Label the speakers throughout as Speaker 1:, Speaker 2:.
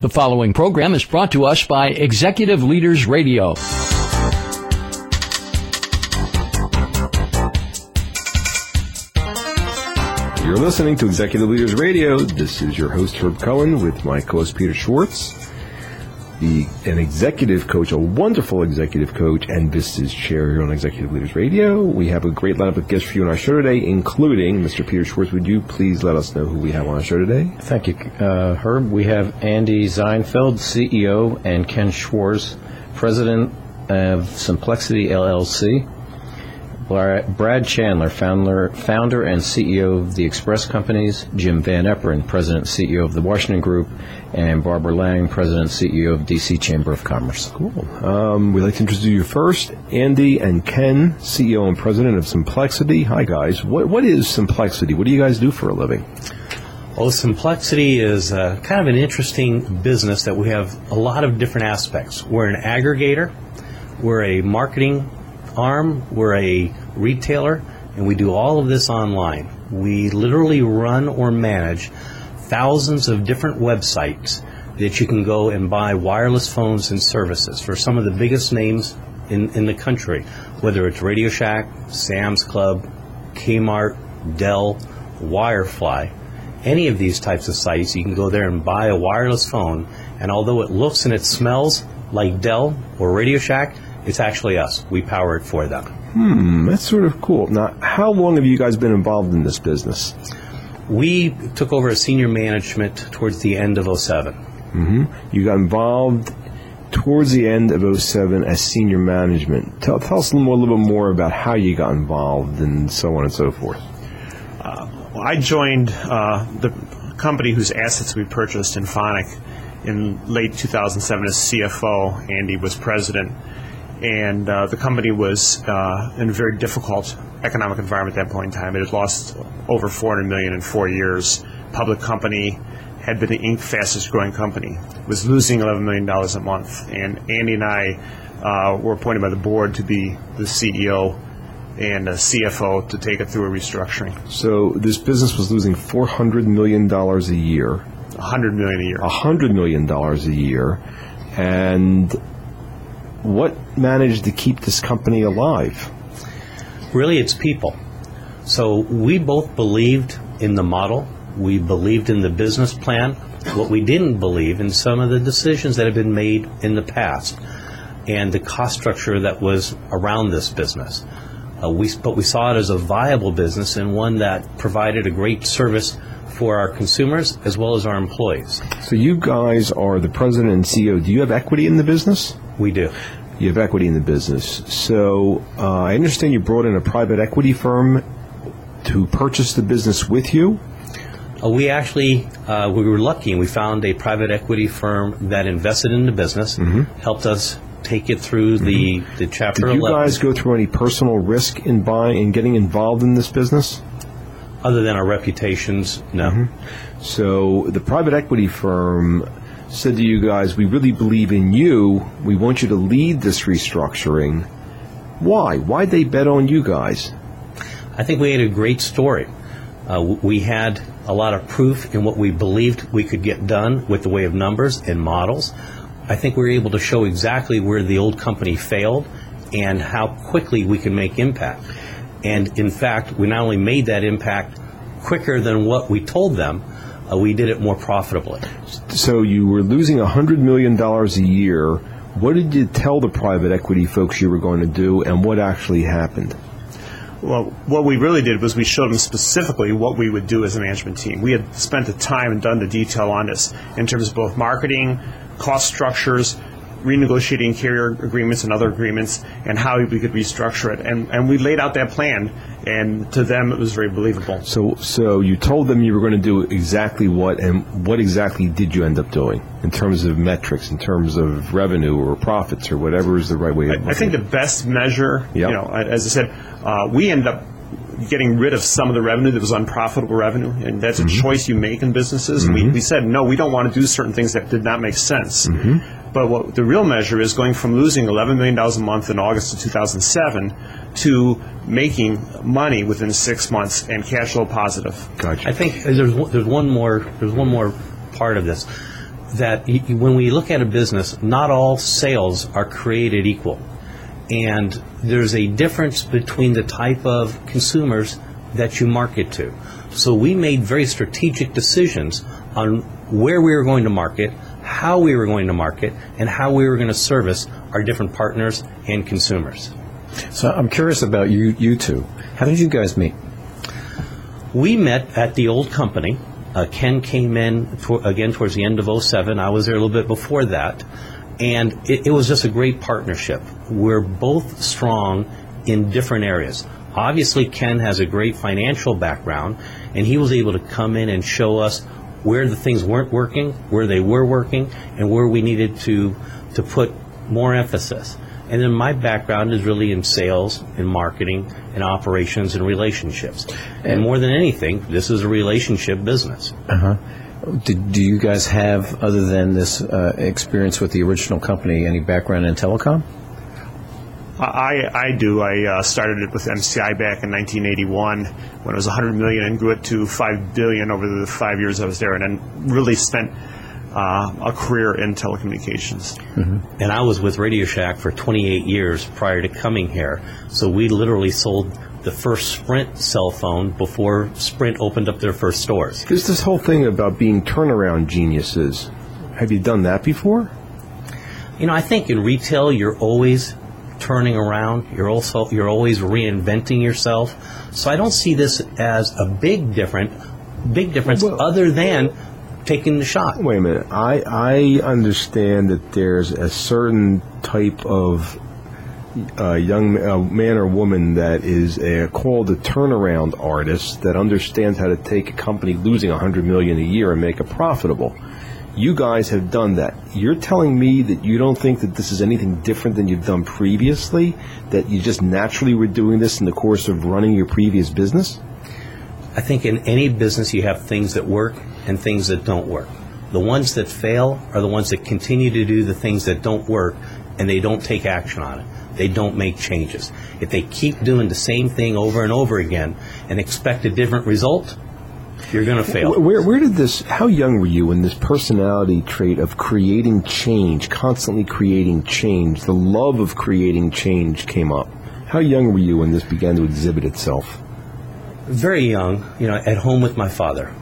Speaker 1: The following program is brought to us by Executive Leaders Radio.
Speaker 2: You're listening to Executive Leaders Radio. This is your host, Herb Cohen, with my co-host, Peter Schwartz, an executive coach, a wonderful executive coach, and Vista's chair here on Executive Leaders Radio. We have a great lineup of guests for you on our show today, including Mr. Peter Schwartz. Would you please let us know who we have on our show today?
Speaker 3: Thank you, Herb. We have Andy Seinfeld, CEO, and Ken Schwartz, President of Simplexity LLC. Brad Chandler, founder and CEO of the Express Companies, Jim Van Epperen, President and CEO of the Washington Group, and Barbara Lang, President and CEO of DC Chamber of Commerce.
Speaker 2: Cool. We'd like to introduce you first, Andy and Ken, CEO and President of Simplexity. Hi, guys. What is Simplexity? What do you guys do for a living?
Speaker 4: Well, Simplexity is kind of an interesting business that we have a lot of different aspects. We're an aggregator. We're a marketing arm. We're a retailer, and we do all of this online. We literally run or manage thousands of different websites that you can go and buy wireless phones and services for some of the biggest names in the country, whether it's Radio Shack, Sam's Club, Kmart, Dell, Wirefly. Any of these types of sites, you can go there and buy a wireless phone, and although it looks and it smells like Dell or Radio Shack, it's actually us. We power it for them.
Speaker 2: That's sort of cool. Now, how long have you guys been involved in this business?
Speaker 4: We took over as senior management towards the end of 2007.
Speaker 2: Mm-hmm. You got involved towards the end of 2007 as senior management. Tell us a little bit more about how you got involved and so on and so forth.
Speaker 5: I joined the company whose assets we purchased, Infonic, in late 2007 as CFO. Andy was president. And the company was in a very difficult economic environment at that point in time. It had lost over $400 million in 4 years. Public company, had been the Inc. fastest growing company. It was losing $11 million a month. And Andy and I were appointed by the board to be the CEO and CFO to take it through a restructuring.
Speaker 2: So this business was losing $400 million a year.
Speaker 5: $100 million a year.
Speaker 2: $100 million a year. And what managed to keep this company alive?
Speaker 4: Really, it's people. So we both believed in the model. We believed in the business plan. What we didn't believe in some of the decisions that have been made in the past and the cost structure that was around this business. But we saw it as a viable business and one that provided a great service for our consumers as well as our employees.
Speaker 2: So you guys are the president and CEO. Do you have equity in the business?
Speaker 4: We do.
Speaker 2: You have equity in the business. So I understand you brought in a private equity firm to purchase the business with you?
Speaker 4: We actually, we were lucky and we found a private equity firm that invested in the business, helped us take it through the Chapter 11.
Speaker 2: Did you guys go through any personal risk in getting involved in this business?
Speaker 4: Other than our reputations, no.
Speaker 2: So the private equity firm said to you guys, we really believe in you. We want you to lead this restructuring. Why? Why'd they bet on you guys?
Speaker 4: I think we had a great story. We had a lot of proof in what we believed we could get done with the way of numbers and models. I think we were able to show exactly where the old company failed and how quickly we can make impact. And in fact, we not only made that impact quicker than what we told them, we did it more profitably.
Speaker 2: So you were losing $100 million a year. What did you tell the private equity folks you were going to do, and what actually happened?
Speaker 5: Well, what we really did was we showed them specifically what we would do as a management team. We had spent the time and done the detail on this in terms of both marketing, cost structures, renegotiating carrier agreements and other agreements, and how we could restructure it. And we laid out that plan, and to them it was very believable.
Speaker 2: So you told them you were going to do exactly what, and what exactly did you end up doing in terms of metrics, in terms of revenue or profits or whatever is the right way of
Speaker 5: I think the best measure, as I said, we ended up getting rid of some of the revenue that was unprofitable revenue, and that's a choice you make in businesses. We said, no, we don't want to do certain things that did not make sense. But what the real measure is going from losing $11 million a month in August of 2007 to making money within 6 months and cash flow positive.
Speaker 2: Gotcha.
Speaker 4: I think there's one more part of this. that when we look at a business, not all sales are created equal. And there's a difference between the type of consumers that you market to. So we made very strategic decisions on where we were going to market, how we were going to market, and how we were going to service our different partners and consumers.
Speaker 3: So I'm curious about you two. How did you guys meet?
Speaker 4: We met at the old company. Ken came in again towards the end of 2007. I was there a little bit before that. And it was just a great partnership. We're both strong in different areas. Obviously, Ken has a great financial background, and he was able to come in and show us where the things weren't working, where they were working, and where we needed to put more emphasis. And then my background is really in sales, in marketing, in operations, and relationships. And more than anything, this is a relationship business.
Speaker 3: Uh-huh. Do you guys have, other than this experience with the original company, any background in telecom?
Speaker 5: I do. I started it with MCI back in 1981 when it was $100 million and grew it to $5 billion over the 5 years I was there, and then really spent a career in telecommunications.
Speaker 3: Mm-hmm.
Speaker 4: And I was with Radio Shack for 28 years prior to coming here. So we literally sold the first Sprint cell phone before Sprint opened up their first stores.
Speaker 2: There's this whole thing about being turnaround geniuses. Have you done that before?
Speaker 4: You know, I think in retail you're always turning around. You're always reinventing yourself. So I don't see this as a big difference other than taking the shot.
Speaker 2: Wait a minute. I understand that there's a certain type of young man or woman that is called a turnaround artist that understands how to take a company losing $100 million a year and make it profitable. You guys have done that. You're telling me that you don't think that this is anything different than you've done previously, that you just naturally were doing this in the course of running your previous business?
Speaker 4: I think in any business you have things that work and things that don't work. The ones that fail are the ones that continue to do the things that don't work, and they don't take action on it. They don't make changes. If they keep doing the same thing over and over again and expect a different result, you're going to fail.
Speaker 2: Where did this, how young were you when this personality trait of creating change, constantly creating change, the love of creating change came up? How young were you when this began to exhibit itself?
Speaker 4: Very young, at home with my father.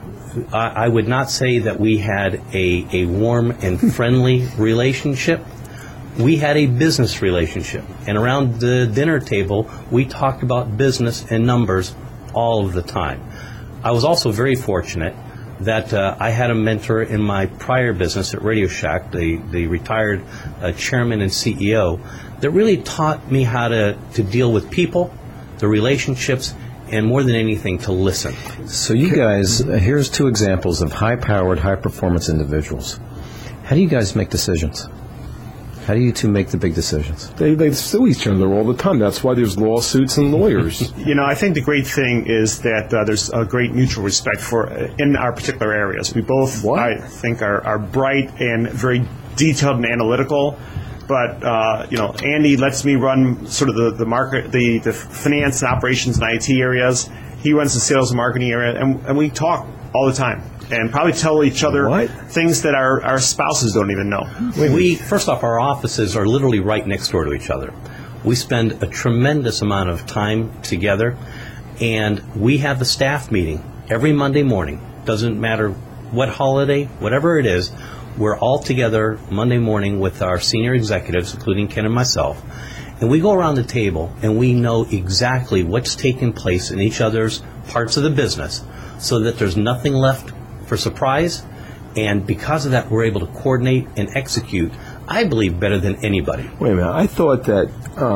Speaker 4: I would not say that we had a warm and friendly relationship. We had a business relationship. And around the dinner table, we talked about business and numbers all of the time. I was also very fortunate that I had a mentor in my prior business at Radio Shack, the retired chairman and CEO, that really taught me how to deal with people, the relationships, and more than anything, to listen.
Speaker 3: So you guys, here's two examples of high-powered, high-performance individuals. How do you guys make decisions? How do you two make the big decisions?
Speaker 2: They sue each other all the time. That's why there's lawsuits and lawyers.
Speaker 5: I think the great thing is that there's a great mutual respect in our particular areas. We both, I think, are bright and very detailed and analytical. But Andy lets me run sort of the market, the finance and operations and IT areas. He runs the sales and marketing area, and we talk all the time and probably tell each other things that our spouses don't even know.
Speaker 4: First off, our offices are literally right next door to each other. We spend a tremendous amount of time together, and we have a staff meeting every Monday morning. Doesn't matter what holiday, whatever it is. We're all together Monday morning with our senior executives, including Ken and myself, and we go around the table and we know exactly what's taking place in each other's parts of the business so that there's nothing left for surprise, and because of that we're able to coordinate and execute, I believe, better than anybody.
Speaker 2: Wait a minute. I thought that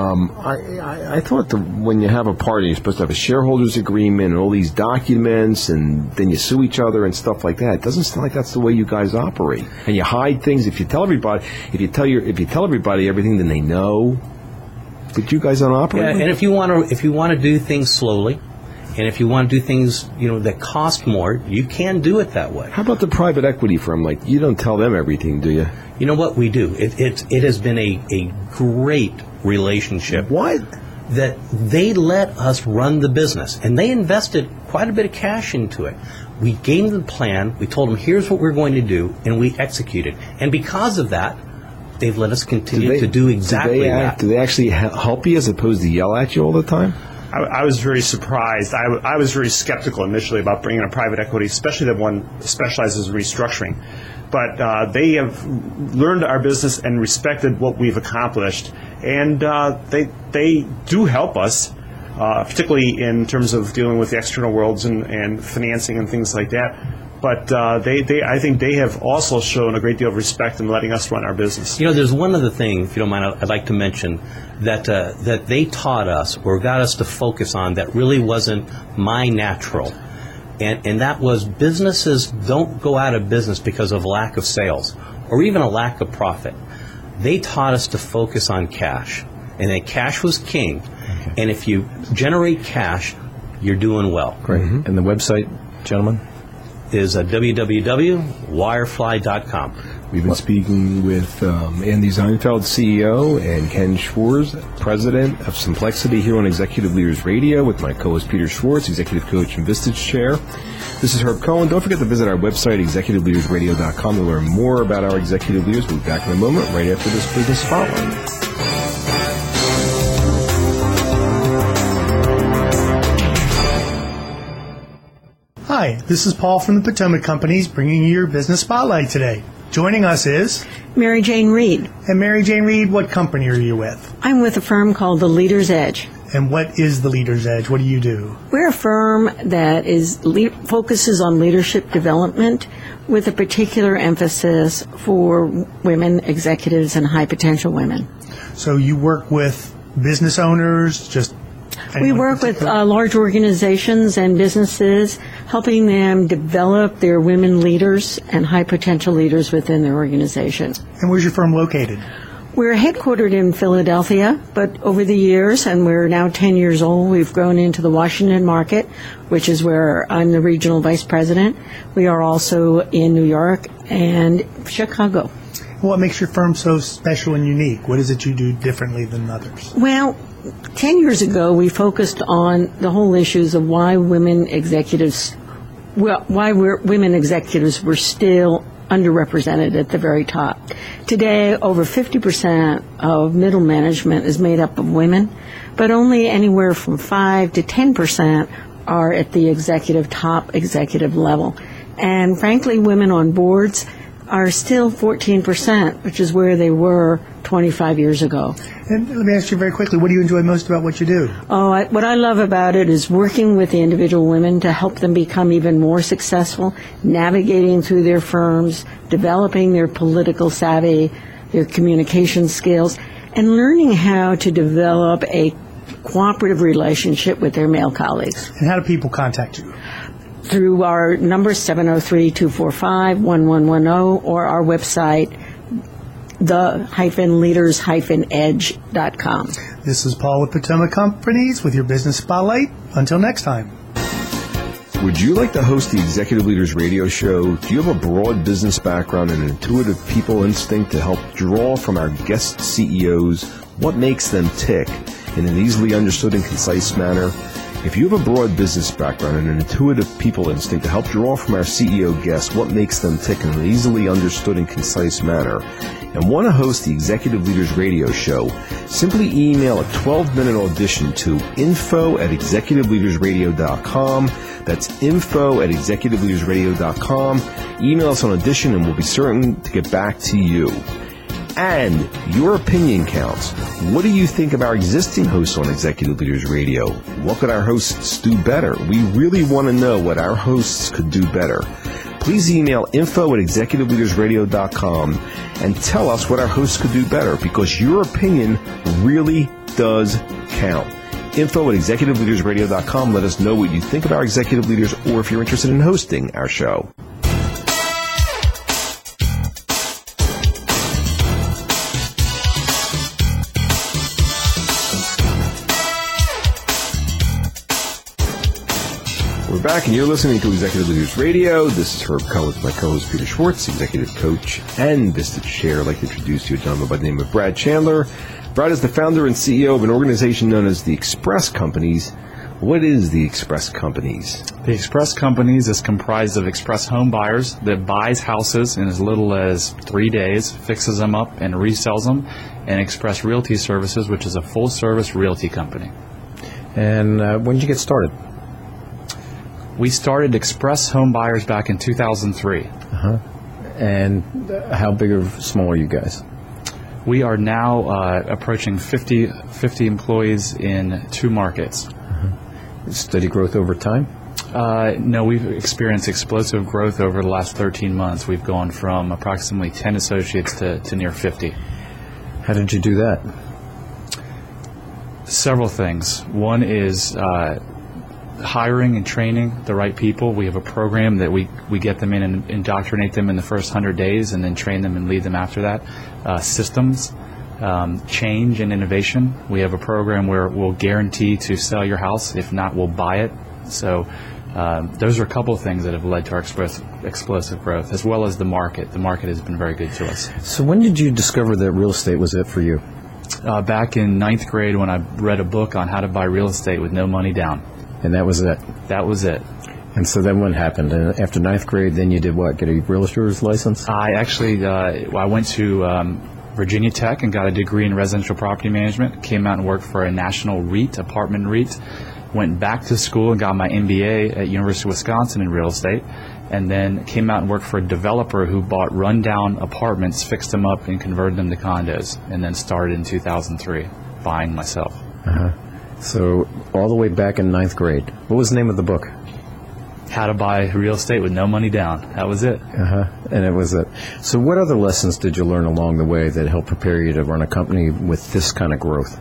Speaker 2: I thought that when you have a party, you're supposed to have a shareholders agreement and all these documents, and then you sue each other and stuff like that. It doesn't sound like that's the way you guys operate. And you hide things. If you tell everybody, if you tell everybody everything, then they know. But you guys don't operate.
Speaker 4: Yeah, and if you want to do things slowly, and if you want to do things that cost more, you can do it that way.
Speaker 2: How about the private equity firm? Like, you don't tell them everything, do you?
Speaker 4: You know what we do? It has been a great relationship.
Speaker 2: What?
Speaker 4: That they let us run the business, and they invested quite a bit of cash into it. we gave them the plan, we told them here's what we're going to do, and we executed. And because of that, they've let us continue to do exactly that.
Speaker 2: Do they actually help you as opposed to yell at you all the time?
Speaker 5: I was very surprised. I was very skeptical initially about bringing a private equity, especially that one specializes in restructuring. But they have learned our business and respected what we've accomplished, and they do help us, particularly in terms of dealing with the external worlds and financing and things like that. But I think they have also shown a great deal of respect in letting us run our business.
Speaker 4: There's one other thing, if you don't mind, I'd like to mention that they taught us or got us to focus on that really wasn't my natural. And that was businesses don't go out of business because of lack of sales or even a lack of profit. They taught us to focus on cash, and that cash was king. Okay. And if you generate cash, you're doing well.
Speaker 3: Great. Mm-hmm. And the website, gentlemen?
Speaker 4: Is www.wirefly.com.
Speaker 2: We've been speaking with Andy Seinfeld, CEO, and Ken Schwarz, President of Simplexity, here on Executive Leaders Radio with my co-host Peter Schwartz, Executive Coach and Vistage Chair. This is Herb Cohen. Don't forget to visit our website, executiveleadersradio.com, to learn more about our executive leaders. We'll be back in a moment right after this business spotlight.
Speaker 6: Hi, this is Paul from the Potomac Companies bringing you your Business Spotlight today. Joining us is
Speaker 7: Mary Jane Reed.
Speaker 6: And Mary Jane Reed, what company are you with?
Speaker 7: I'm with a firm called The Leader's Edge.
Speaker 6: And what is The Leader's Edge? What do you do?
Speaker 7: We're a firm that focuses on leadership development with a particular emphasis for women executives and high potential women.
Speaker 6: So you work with business owners,
Speaker 7: we work with large organizations and businesses, helping them develop their women leaders and high potential leaders within their organization.
Speaker 6: And where's your firm located?
Speaker 7: We're headquartered in Philadelphia, but over the years, and we're now 10 years old, we've grown into the Washington market, which is where I'm the regional vice president. We are also in New York and Chicago.
Speaker 6: What makes your firm so special and unique? What is it you do differently than others?
Speaker 7: Well, 10 years ago, we focused on the whole issues of why women executives were still underrepresented at the very top. Today, over 50% of middle management is made up of women, but only anywhere from 5 to 10% are at the top executive level. And frankly, women on boards are still 14%, which is where they were 25 years ago.
Speaker 6: And let me ask you very quickly, what do you enjoy most about what you do?
Speaker 7: What I love about it is working with the individual women to help them become even more successful, navigating through their firms, developing their political savvy, their communication skills, and learning how to develop a cooperative relationship with their male colleagues.
Speaker 6: And how do people contact you?
Speaker 7: Through our number 703-245-1110 or our website, the-leaders-edge.com.
Speaker 6: This is Paul with Potomac Companies with your Business Spotlight. Until next time.
Speaker 2: Would you like to host the Executive Leaders Radio Show? Do you have a broad business background and an intuitive people instinct to help draw from our guest CEOs what makes them tick in an easily understood and concise manner? If you have a broad business background and an intuitive people instinct to help draw from our CEO guests what makes them tick in an easily understood and concise manner, and want to host the Executive Leaders Radio Show, simply email a 12-minute audition to info@executiveleadersradio.com. That's info@executiveleadersradio.com. Email us on audition and we'll be certain to get back to you. And your opinion counts. What do you think of our existing hosts on Executive Leaders Radio? What could our hosts do better? We really want to know what our hosts could do better. Please email info@executiveleadersradio.com and tell us what our hosts could do better, because your opinion really does count. info@executiveleadersradio.com. Let us know what you think of our executive leaders, or if you're interested in hosting our show. We're back, and you're listening to Executive Leaders Radio. This is Herb Cohen with my co-host Peter Schwartz, Executive Coach and Vistage Chair. I'd like to introduce you to a gentleman by the name of Brad Chandler. Brad is the founder and CEO of an organization known as the Express Companies, What is the Express Companies?
Speaker 8: The Express Companies is comprised of Express Home Buyers that buys houses in as little as 3 days, fixes them up, and resells them, and Express Realty Services, which is a full-service realty company.
Speaker 3: And when did you get started?
Speaker 8: We started Express Home Buyers back in 2003.
Speaker 3: And how big or small are you guys?
Speaker 8: We are now approaching 50 employees in 2 markets.
Speaker 3: Steady growth over time?
Speaker 8: No, we've experienced explosive growth over the last 13 months. We've gone from approximately 10 associates to near 50.
Speaker 3: How did you do that?
Speaker 8: Several things. One is hiring and training the right people. We have a program that we get them in and indoctrinate them in the first 100 days and then train them and lead them after that. Systems, change and innovation. We have a program where we'll guarantee to sell your house. If not, we'll buy it. So those are a couple of things that have led to our explosive growth, as well as the market. The market has been very good to us.
Speaker 3: So when did you discover that real estate was it for you?
Speaker 8: Back in 9th grade when I read a book on how to buy real estate with no money down.
Speaker 3: And that was it?
Speaker 8: That was it.
Speaker 3: And so then what happened? And after 9th grade, then you did what? Get a realtor's license?
Speaker 8: I actually, I went to Virginia Tech and got a degree in residential property management. Came out and worked for a national REIT, apartment REIT. Went back to school and got my MBA at University of Wisconsin in real estate. And then came out and worked for a developer who bought rundown apartments, fixed them up, and converted them to condos. And then started in 2003 buying myself.
Speaker 3: So all the way back in 9th grade. What was the name of the book?
Speaker 8: How to Buy Real Estate with No Money Down. That was it.
Speaker 3: And it was it. So what other lessons did you learn along the way that helped prepare you to run a company with this kind of growth?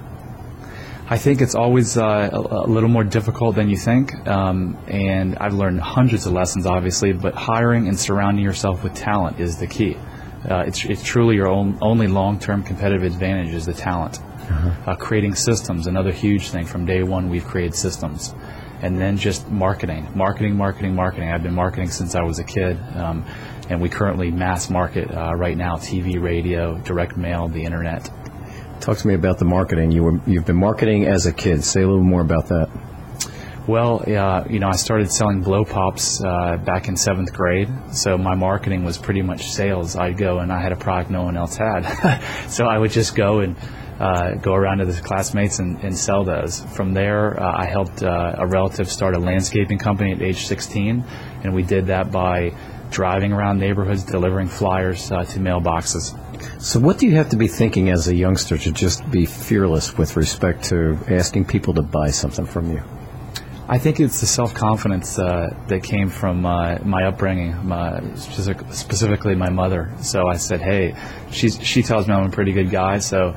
Speaker 8: I think it's always a little more difficult than you think, and I've learned hundreds of lessons, obviously, but hiring and surrounding yourself with talent is the key. It's truly your only long-term competitive advantage is the talent. Creating systems, another huge thing. From day one, we've created systems. And then just marketing. I've been marketing since I was a kid, and we currently mass market right now, TV, radio, direct mail, the internet.
Speaker 3: Talk to me about the marketing. You've been marketing as a kid. Say a little more about that.
Speaker 8: Well, I started selling blow pops back in 7th grade, so my marketing was pretty much sales. I'd go and I had a product no one else had. So I would just go and go around to the classmates and sell those. From there, I helped a relative start a landscaping company at age 16, and we did that by driving around neighborhoods, delivering flyers to mailboxes.
Speaker 3: So what do you have to be thinking as a youngster to just be fearless with respect to asking people to buy something from you?
Speaker 8: I think it's the self-confidence that came from my upbringing, specifically my mother. So I said, "Hey, she tells me I'm a pretty good guy, so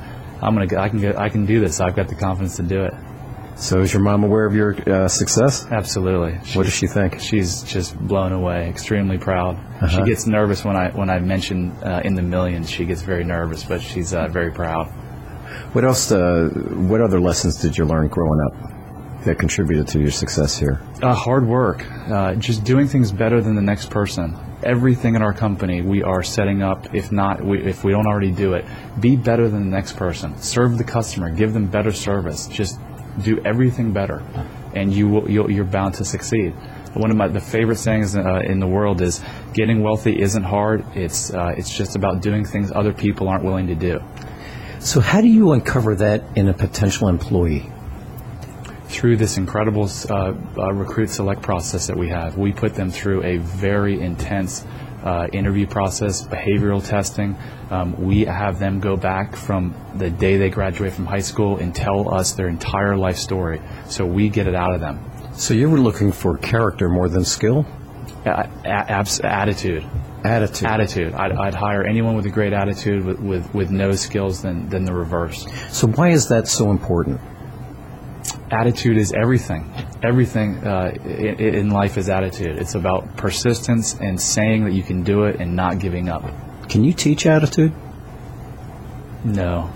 Speaker 8: I can do this. I've got the confidence to do it."
Speaker 3: So is your mom aware of your success?
Speaker 8: Absolutely.
Speaker 3: What does she think?
Speaker 8: She's just blown away, extremely proud. She gets nervous when I mention in the millions. She gets very nervous, but she's very proud.
Speaker 3: What else? What other lessons did you learn growing up that contributed to your success here?
Speaker 8: Hard work, just doing things better than the next person. Everything in our company we are setting up, if we don't already do it, be better than the next person. Serve the customer, give them better service. Just do everything better, and you're bound to succeed. One of the favorite sayings in the world is, getting wealthy isn't hard. It's just about doing things other people aren't willing to do.
Speaker 3: So how do you uncover that in a potential employee?
Speaker 8: Through this incredible recruit select process that we have. We put them through a very intense interview process, behavioral testing. We have them go back from the day they graduate from high school and tell us their entire life story, so we get it out of them.
Speaker 3: So you were looking for character more than skill?
Speaker 8: Attitude. Attitude. I'd hire anyone with a great attitude with no skills than the reverse.
Speaker 3: So why is that so important?
Speaker 8: Attitude is everything. Everything in life is attitude. It's about persistence and saying that you can do it and not giving up.
Speaker 3: Can you teach attitude?
Speaker 8: No,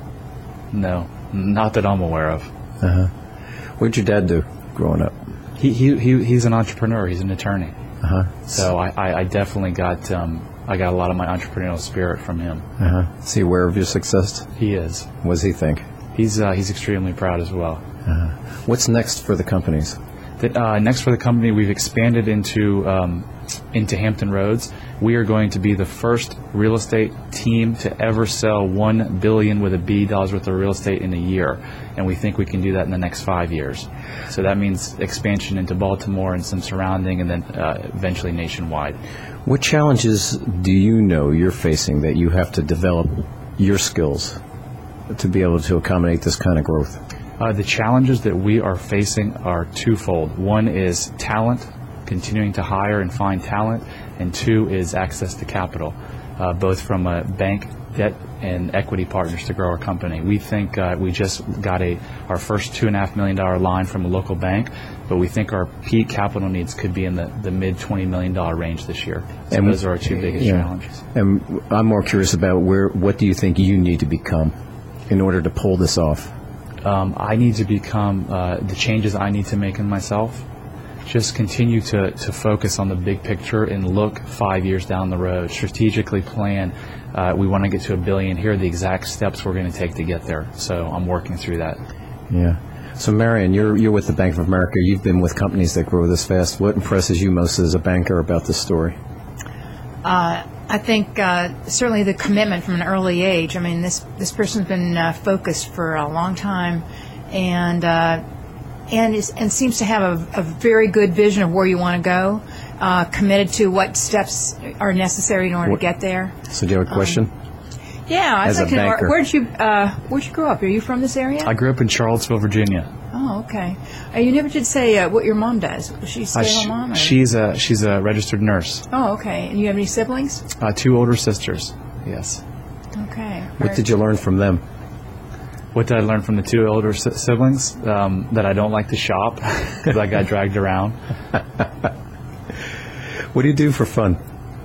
Speaker 8: not that I'm aware of.
Speaker 3: What did your dad do growing up?
Speaker 8: He's an entrepreneur. He's an attorney. So
Speaker 3: Uh-huh.
Speaker 8: I definitely got I got a lot of my entrepreneurial spirit from him.
Speaker 3: Is he aware of your success?
Speaker 8: He is.
Speaker 3: What does he think?
Speaker 8: He's extremely proud as well.
Speaker 3: What's next for the companies?
Speaker 8: Next for the company, we've expanded into Hampton Roads. We are going to be the first real estate team to ever sell $1 billion with a B dollars worth of real estate in a year, and we think we can do that in the next 5 years. So that means expansion into Baltimore and some surrounding, and then eventually nationwide.
Speaker 3: What challenges do you know you're facing that you have to develop your skills to be able to accommodate this kind of growth?
Speaker 8: The challenges that we are facing are twofold. One is talent, continuing to hire and find talent, and two is access to capital, both from a bank, debt, and equity partners to grow our company. We think we just got our first $2.5 million line from a local bank, but we think our peak capital needs could be in the mid $20 million range this year. So
Speaker 3: and
Speaker 8: those are our two biggest challenges.
Speaker 3: And I'm more curious about what do you think you need to become in order to pull this off?
Speaker 8: I need to become the changes I need to make in myself. Just continue to focus on the big picture and look 5 years down the road. Strategically plan. We want to get to $1 billion. Here are the exact steps we're going to take to get there. So I'm working through that.
Speaker 3: Yeah. So Marion, you're with the Bank of America. You've been with companies that grow this fast. What impresses you most as a banker about this story?
Speaker 9: I think certainly the commitment from an early age. I mean, this person's been focused for a long time, and seems to have a very good vision of where you want to go. Committed to what steps are necessary in order to get there.
Speaker 3: So, do you have a question?
Speaker 9: Yeah, I'd
Speaker 3: As
Speaker 9: like
Speaker 3: a
Speaker 9: to know,
Speaker 3: banker.
Speaker 9: where'd you grow up? Are you from this area?
Speaker 8: I grew up in Charlottesville, Virginia.
Speaker 9: Oh, okay. You never did say what your mom does. Was she a stay-at-home mom? Or?
Speaker 8: She's a registered nurse.
Speaker 9: Oh, okay. And you have any siblings?
Speaker 8: 2 older sisters. Yes.
Speaker 9: Okay.
Speaker 3: What did you learn from them?
Speaker 8: What did I learn from the 2 older siblings? That I don't like to shop because I got dragged around.
Speaker 3: What do you do for fun?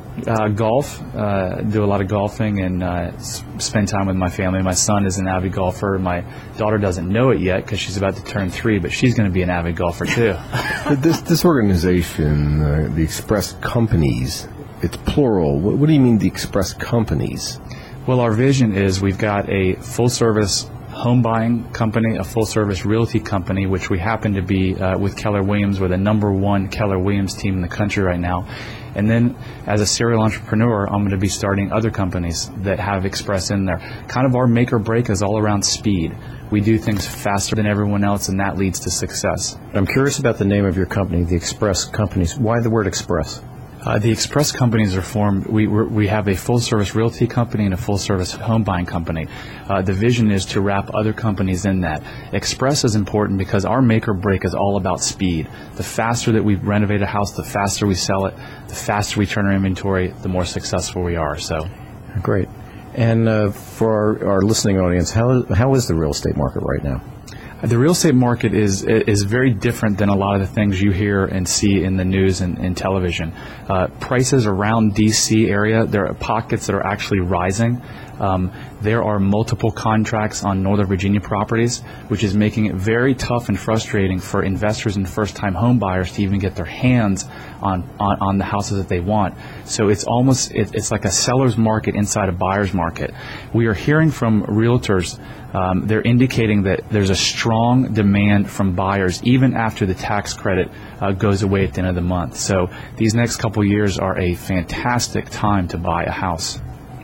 Speaker 8: Golf. Do a lot of golfing and spend time with my family. My son is an avid golfer. My daughter doesn't know it yet because she's about to turn 3, but she's going to be an avid golfer too.
Speaker 2: This organization, the Express Companies, it's plural. What do you mean the Express Companies?
Speaker 8: Well, our vision is we've got a full-service home buying company, a full-service realty company, which we happen to be with Keller Williams. We're the #1 Keller Williams team in the country right now. And then as a serial entrepreneur, I'm going to be starting other companies that have Express in there. Kind of our make or break is all around speed. We do things faster than everyone else, and that leads to success.
Speaker 3: I'm curious about the name of your company, the Express Companies. Why the word Express?
Speaker 8: The Express companies are formed. We have a full-service realty company and a full-service home buying company. The vision is to wrap other companies in that. Express is important because our make or break is all about speed. The faster that we renovate a house, the faster we sell it, the faster we turn our inventory, the more successful we are. So,
Speaker 3: great. And for our listening audience, how is the real estate market right now?
Speaker 8: The real estate market is very different than a lot of the things you hear and see in the news and television. Prices around D.C. area, there are pockets that are actually rising. There are multiple contracts on Northern Virginia properties, which is making it very tough and frustrating for investors and first-time home buyers to even get their hands on the houses that they want. So it's it's like a seller's market inside a buyer's market. We are hearing from realtors, they're indicating that there's a strong demand from buyers even after the tax credit goes away at the end of the month. So these next couple years are a fantastic time to buy a house.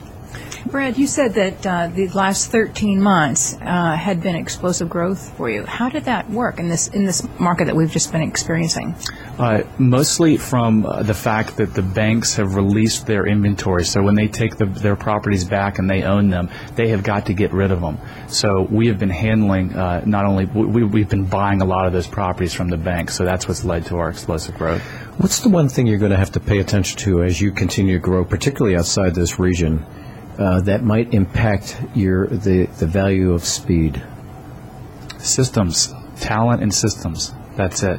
Speaker 9: Brad, you said that the last 13 months had been explosive growth for you. How did that work in this market that we've just been experiencing?
Speaker 8: Mostly from the fact that the banks have released their inventory. So when they take their properties back and they own them, they have got to get rid of them. So we have been handling not only we've been buying a lot of those properties from the banks. So that's what's led to our explosive growth.
Speaker 3: What's the one thing you're going to have to pay attention to as you continue to grow, particularly outside this region? That might impact the value of speed?
Speaker 8: Systems, talent and systems. That's it.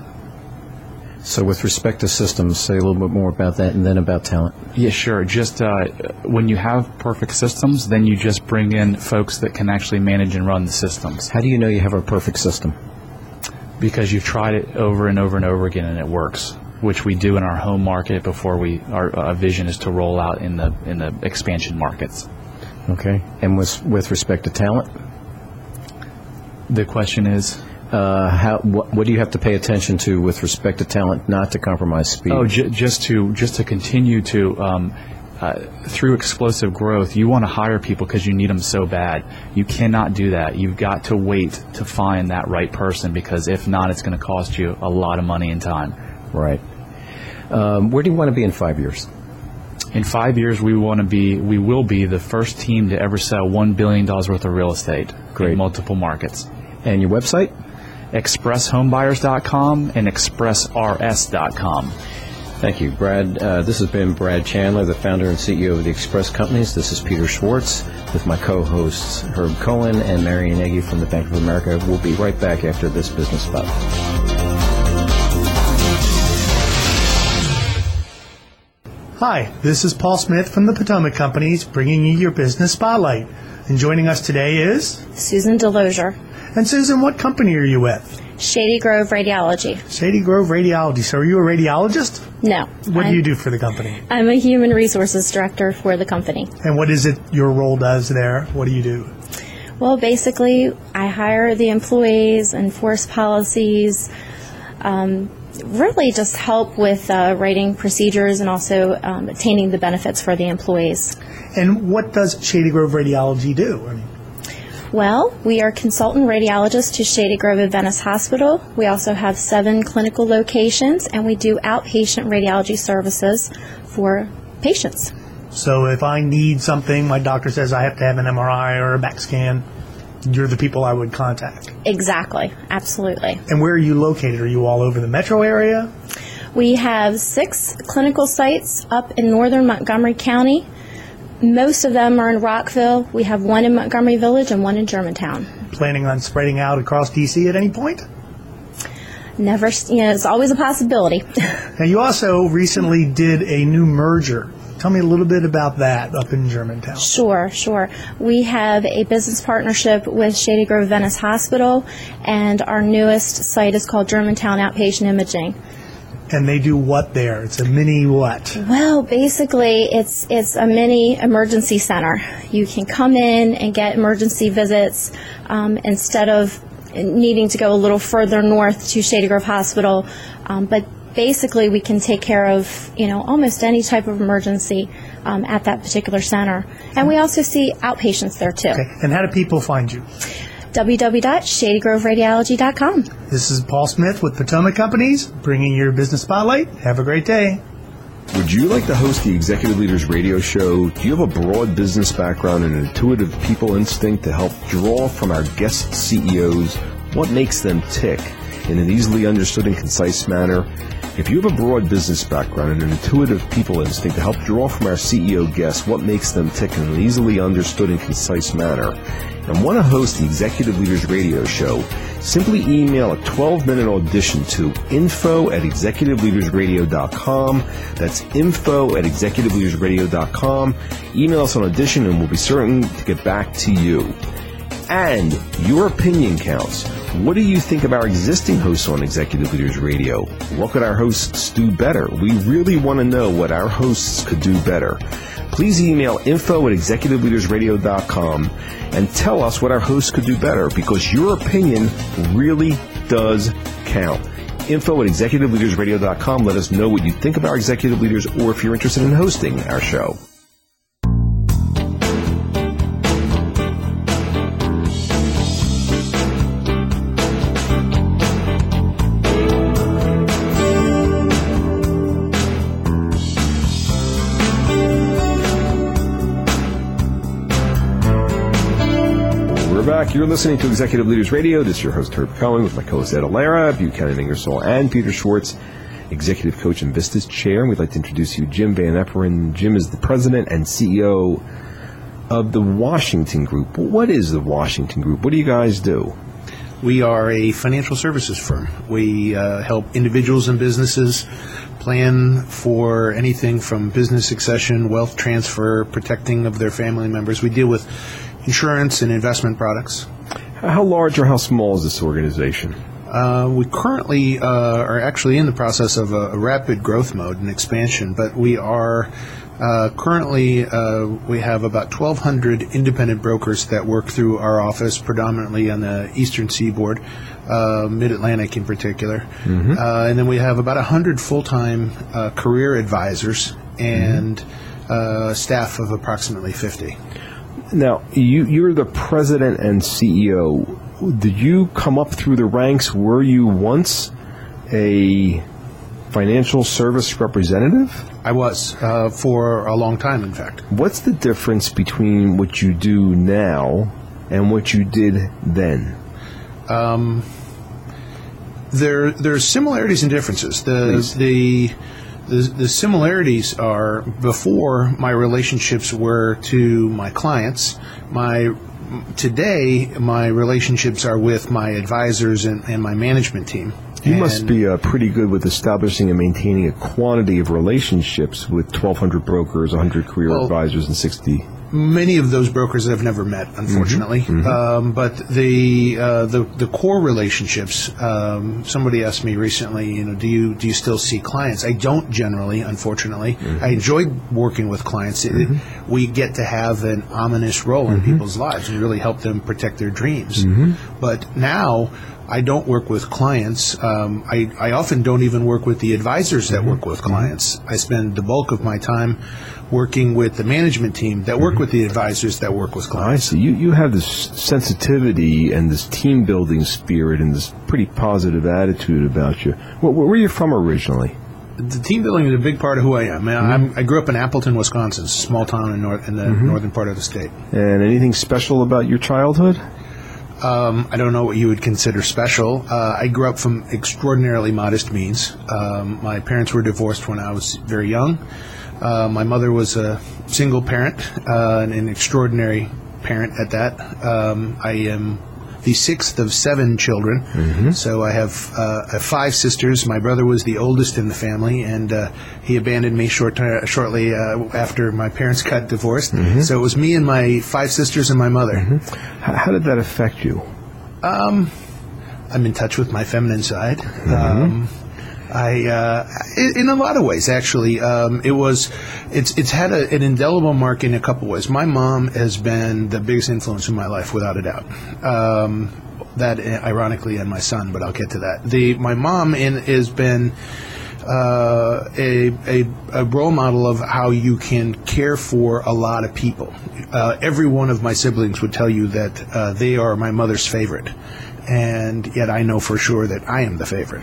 Speaker 3: So with respect to systems, say a little bit more about that and then about talent.
Speaker 8: Yeah, sure. Just when you have perfect systems, then you just bring in folks that can actually manage and run the systems.
Speaker 3: How do you know you have a perfect system?
Speaker 8: Because you've tried it over and over and over again and it works, which we do in our home market before our vision is to roll out in the expansion markets.
Speaker 3: Okay. And with respect to talent?
Speaker 8: The question is?
Speaker 3: What do you have to pay attention to with respect to talent, not to compromise speed?
Speaker 8: Oh, just to continue to through explosive growth, you want to hire people because you need them so bad. You cannot do that. You've got to wait to find that right person, because if not, it's going to cost you a lot of money and time.
Speaker 3: Right. Where do you want to be in 5 years?
Speaker 8: In 5 years, we will be the first team to ever sell $1 billion worth of real estate in multiple markets.
Speaker 3: And your website?
Speaker 8: ExpressHomebuyers.com and ExpressRS.com.
Speaker 3: Thank you, Brad. This has been Brad Chandler, the founder and CEO of the Express Companies. This is Peter Schwartz with my co-hosts Herb Cohen and Marion Egge from the Bank of America. We'll be right back after this business spot.
Speaker 6: Hi, this is Paul Smith from the Potomac Companies, bringing you your business spotlight. And joining us today is
Speaker 10: Susan Delozier.
Speaker 6: And Susan, what company are you with?
Speaker 10: Shady Grove Radiology.
Speaker 6: Shady Grove Radiology. So are you a radiologist?
Speaker 10: No.
Speaker 6: What do you do for the company?
Speaker 10: I'm a human resources director for the company.
Speaker 6: And what is it your role does there? What do you do?
Speaker 10: Well, basically, I hire the employees, enforce policies, really just help with writing procedures and also attaining the benefits for the employees.
Speaker 6: And what does Shady Grove Radiology do?
Speaker 10: Well, we are consultant radiologists to Shady Grove Adventist Hospital. We also have 7 clinical locations, and we do outpatient radiology services for patients.
Speaker 6: So if I need something, my doctor says I have to have an MRI or a back scan, you're the people I would contact.
Speaker 10: Exactly. Absolutely.
Speaker 6: And where are you located? Are you all over the metro area?
Speaker 10: We have 6 clinical sites up in northern Montgomery County. Most of them are in Rockville. We have 1 in Montgomery Village and 1 in Germantown.
Speaker 6: Planning on spreading out across D.C. at any point?
Speaker 10: Never, it's always a possibility.
Speaker 6: Now, you also recently did a new merger. Tell me a little bit about that up in Germantown.
Speaker 10: Sure. We have a business partnership with Shady Grove Adventist Hospital, and our newest site is called Germantown Outpatient Imaging.
Speaker 6: And they do what there? It's a mini what?
Speaker 10: Well, basically, it's a mini emergency center. You can come in and get emergency visits instead of needing to go a little further north to Shady Grove Hospital. But basically, we can take care of almost any type of emergency at that particular center. And we also see outpatients there too.
Speaker 6: Okay. And how do people find you?
Speaker 10: www.shadygroveradiology.com.
Speaker 6: This is Paul Smith with Potomac Companies, bringing your business spotlight. Have a great day.
Speaker 2: Would you like to host the Executive Leaders Radio Show? Do you have a broad business background and an intuitive people instinct to help draw from our guest CEOs what makes them tick in an easily understood and concise manner? If you have a broad business background and an intuitive people instinct to help draw from our CEO guests what makes them tick in an easily understood and concise manner, and want to host the Executive Leaders Radio Show, simply email a 12-minute audition to info@executiveleadersradio.com. That's info@executiveleadersradio.com. Email us on audition and we'll be certain to get back to you. And your opinion counts. What do you think of our existing hosts on Executive Leaders Radio? What could our hosts do better? We really want to know what our hosts could do better. Please email info@executiveleadersradio.com and tell us what our hosts could do better, because your opinion really does count. Info@executiveleadersradio.com. Let us know what you think of our executive leaders, or if you're interested in hosting our show. Back. You're listening to Executive Leaders Radio. This is your host, Herb Cohen, with my co-host, Ed Alara, Buchanan Ingersoll, and Peter Schwartz, Executive Coach and Vista's Chair. And we'd like to introduce you Jim Van Eperen. Jim is the President and CEO of the Washington Group. What is the Washington Group? What do you guys do?
Speaker 11: We are a financial services firm. We help individuals and businesses plan for anything from business succession, wealth transfer, protecting of their family members. We deal with insurance and investment products.
Speaker 2: How large or how small is this organization?
Speaker 11: We currently are actually in the process of a rapid growth mode and expansion, but we are Currently, we have about 1,200 independent brokers that work through our office, predominantly on the eastern seaboard, Mid-Atlantic in particular. And then we have about 100 full-time career advisors and staff of approximately 50.
Speaker 2: Now, you're the president and CEO. Did you come up through the ranks? Were you once a financial service representative?
Speaker 11: I was, for a long time, in fact.
Speaker 2: What's the difference between what you do now and what you did then?
Speaker 11: There's similarities and differences. The similarities are, before, my relationships were to my clients. Today, my relationships are with my advisors and my management team.
Speaker 2: You must be pretty good with establishing and maintaining a quantity of relationships with 1,200 brokers, 100 career advisors, and 60.
Speaker 11: Many of those brokers I've never met, unfortunately. But the core relationships. Somebody asked me recently, do you still see clients? I don't generally, unfortunately. I enjoy working with clients. We get to have an ominous role in people's lives and really help them protect their dreams. But now, I don't work with clients. I often don't even work with the advisors that work with clients. I spend the bulk of my time working with the management team that work with the advisors that work with clients.
Speaker 2: I see. You have this sensitivity and this team-building spirit and this pretty positive attitude about you. Where were you from originally?
Speaker 11: The team building is a big part of who I am. I grew up in Appleton, Wisconsin, a small town in the northern part of the state.
Speaker 2: And anything special about your childhood?
Speaker 11: I don't know what you would consider special. I grew up from extraordinarily modest means. My parents were divorced when I was very young. My mother was a single parent, an extraordinary parent at that. I am the sixth of 7 children, so I have 5 sisters. My brother was the oldest in the family, and he abandoned me shortly after my parents got divorced. So it was me and my 5 sisters and my mother.
Speaker 2: How did that affect you?
Speaker 11: I'm in touch with my feminine side. In a lot of ways, actually, it's had an indelible mark in a couple ways. My mom has been the biggest influence in my life, without a doubt. That, ironically, and my son, but I'll get to that. My mom has been a role model of how you can care for a lot of people. Every one of my siblings would tell you that they are my mother's favorite. And yet I know for sure that I am the favorite.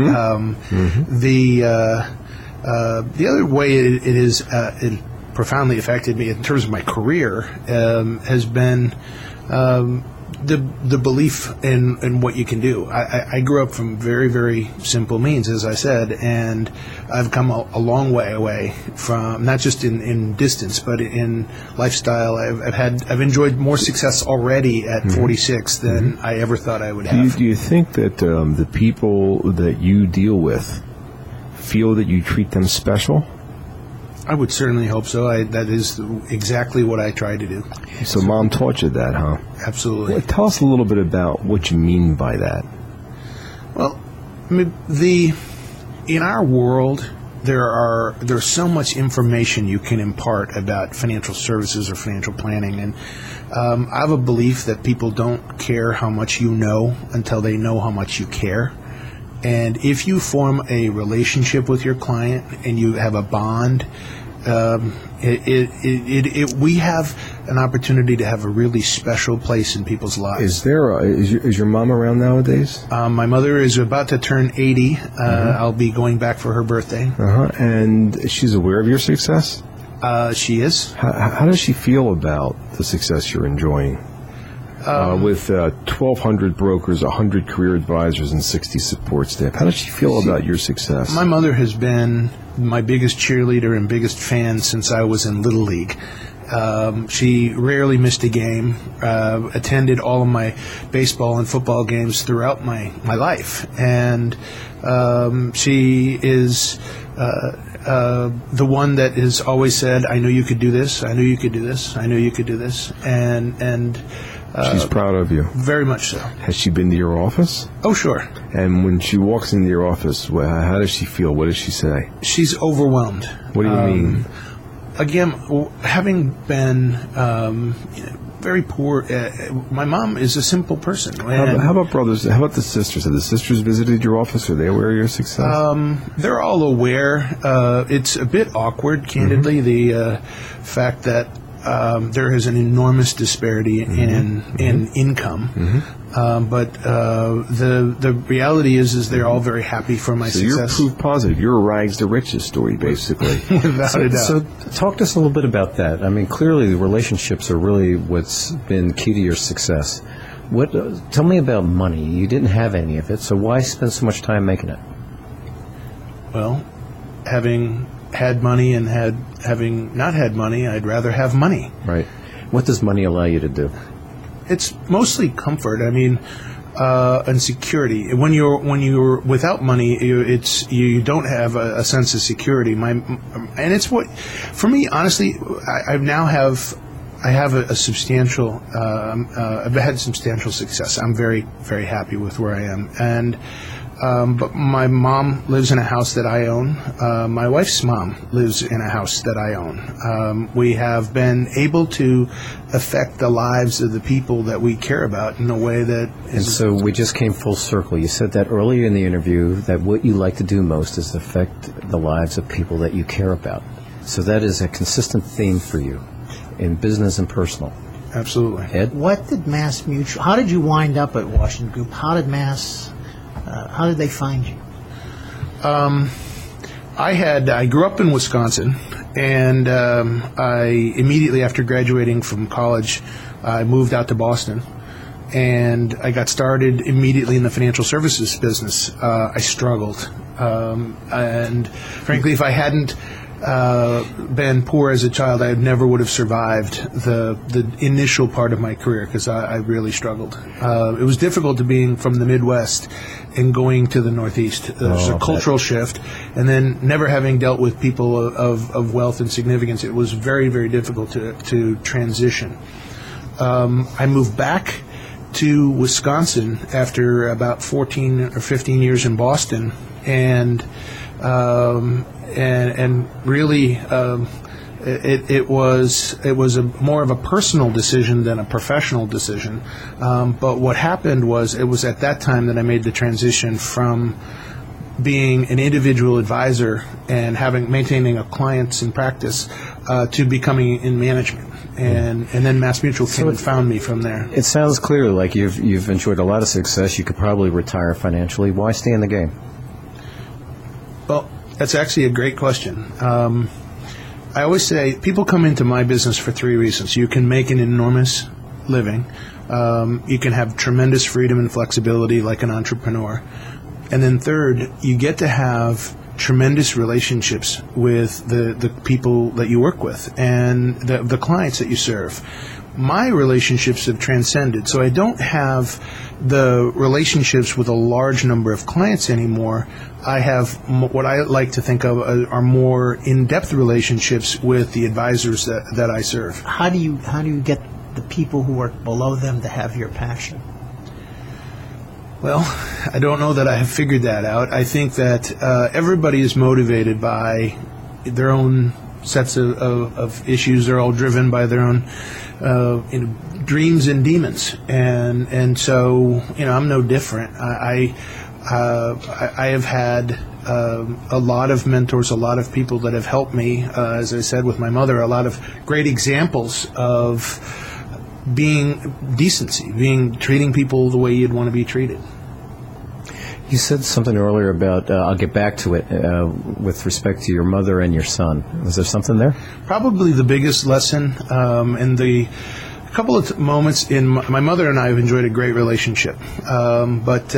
Speaker 11: The other way it profoundly affected me in terms of my career has been the belief in what you can do. I grew up from very, very simple means, as I said, and I've come a long way away from, not just in distance, but in lifestyle. I've enjoyed more success already at 46 than I ever thought I would have.
Speaker 2: Do you think that the people that you deal with feel that you treat them special?
Speaker 11: I would certainly hope so. That is exactly what I try to do.
Speaker 2: So Mom taught you that, huh?
Speaker 11: Absolutely.
Speaker 2: Well, tell us a little bit about what you mean by that.
Speaker 11: Well, in our world, there's so much information you can impart about financial services or financial planning, and I have a belief that people don't care how much you know until they know how much you care. And if you form a relationship with your client and you have a bond, we have an opportunity to have a really special place in people's lives.
Speaker 2: Is your mom around nowadays?
Speaker 11: My mother is about to turn 80. I'll be going back for her birthday.
Speaker 2: And she's aware of your success?
Speaker 11: She is.
Speaker 2: How does she feel about the success you're enjoying? With 1,200 brokers, 100 career advisors, and 60 support staff. How does she feel about your success?
Speaker 11: My mother has been my biggest cheerleader and biggest fan since I was in Little League. She rarely missed a game, attended all of my baseball and football games throughout my life. And she is the one that has always said, I knew you could do this, I knew you could do this, I knew you could do this. And
Speaker 2: she's proud of you.
Speaker 11: Very much so.
Speaker 2: Has she been to your office?
Speaker 11: Oh, sure.
Speaker 2: And when she walks into your office, how does she feel? What does she say?
Speaker 11: She's overwhelmed.
Speaker 2: What do you mean?
Speaker 11: again, having been very poor, my mom is a simple person.
Speaker 2: How about brothers? How about the sisters? Have the sisters visited your office? Are they aware of your success?
Speaker 11: They're all aware. It's a bit awkward, candidly, the fact that there is an enormous disparity in income. But the reality is they're all very happy for my success.
Speaker 2: So you're proof positive. You're a rags to riches story, basically.
Speaker 11: Without a doubt.
Speaker 3: So talk to us a little bit about that. I mean, clearly the relationships are really what's been key to your success. Tell me about money. You didn't have any of it, so why spend so much time making it?
Speaker 11: Well, having had money and having not had money, I'd rather have money.
Speaker 3: Right. What does money allow you to do?
Speaker 11: It's mostly comfort. I mean, and security. When you're without money, you don't have a sense of security. And it's what, for me, honestly, I have a substantial. I've had substantial success. I'm very, very happy with where I am. And but my mom lives in a house that I own. My wife's mom lives in a house that I own. We have been able to affect the lives of the people that we care about in a way that is...
Speaker 3: And so we just came full circle. You said that earlier in the interview, that what you like to do most is affect the lives of people that you care about. So that is a consistent theme for you in business and personal.
Speaker 11: Absolutely.
Speaker 3: Ed?
Speaker 12: What did Mass Mutual... How did you wind up at Washington Group? How did they find you?
Speaker 11: I grew up in Wisconsin, and I immediately after graduating from college, I moved out to Boston, and I got started immediately in the financial services business. I struggled, and frankly, if I hadn't been poor as a child, I never would have survived the initial part of my career because I really struggled. It was difficult to being from the Midwest and going to the Northeast. There's a cultural shift, and then never having dealt with people of wealth and significance, it was very, very difficult to transition. I moved back to Wisconsin after about 14 or 15 years in Boston, and really it was more of a personal decision than a professional decision. But what happened was, it was at that time that I made the transition from being an individual advisor and maintaining a clients in practice to becoming in management. And then Mass Mutual came and found me from there.
Speaker 3: It sounds clearly like you've enjoyed a lot of success. You could probably retire financially. Why stay in the game?
Speaker 11: Well, that's actually a great question. I always say people come into my business for three reasons. You can make an enormous living. You can have tremendous freedom and flexibility like an entrepreneur. And then third, you get to have tremendous relationships with the people that you work with and the clients that you serve. My relationships have transcended, so I don't have the relationships with a large number of clients anymore. I have what I like to think of are more in-depth relationships with the advisors that I serve.
Speaker 12: How do you get the people who work below them to have your passion?
Speaker 11: Well, I don't know that I have figured that out. I think that everybody is motivated by their own sets of issues. They're all driven by their own dreams and demons, and so I'm no different. I have had a lot of mentors, a lot of people that have helped me. As I said with my mother, a lot of great examples of being decency, treating people the way you'd want to be treated.
Speaker 3: You said something earlier about, I'll get back to it, with respect to your mother and your son. Was there something there?
Speaker 11: Probably the biggest lesson, and a couple of moments in my mother and I have enjoyed a great relationship. But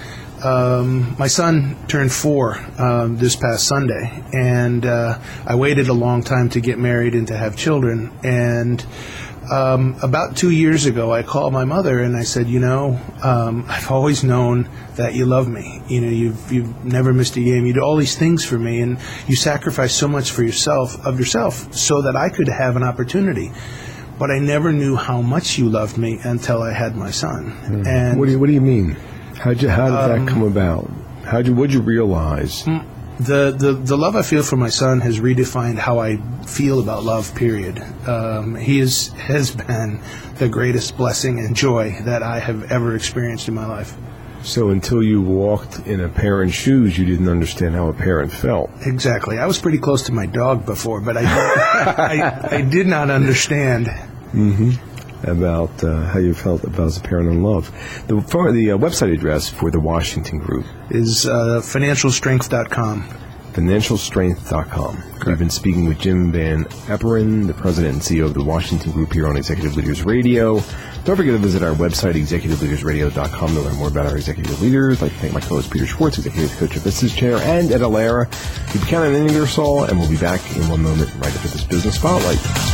Speaker 11: my son turned 4 this past Sunday, and I waited a long time to get married and to have children. And about 2 years ago, I called my mother and I said, I've always known that you love me. You've never missed a game. You do all these things for me, and you sacrifice so much for yourself so that I could have an opportunity. But I never knew how much you loved me until I had my son.
Speaker 2: Mm.
Speaker 11: And
Speaker 2: what do you mean? How did that come about? What'd you realize?
Speaker 11: The love I feel for my son has redefined how I feel about love, period. He has been the greatest blessing and joy that I have ever experienced in my life.
Speaker 2: So until you walked in a parent's shoes, you didn't understand how a parent felt.
Speaker 11: Exactly. I was pretty close to my dog before, but I did not understand.
Speaker 2: About how you felt about as a parent in love. The website address for the Washington Group
Speaker 11: is financialstrength.com.
Speaker 2: Financialstrength.com. We've been speaking with Jim Van Eperen, the president and CEO of the Washington Group here on Executive Leaders Radio. Don't forget to visit our website, executiveleadersradio.com, to learn more about our executive leaders. I'd like to thank my co-host Peter Schwartz, executive coach of Business Chair, and Ed Alara, Buchanan and Ingersoll, and we'll be back in one moment right after this business spotlight.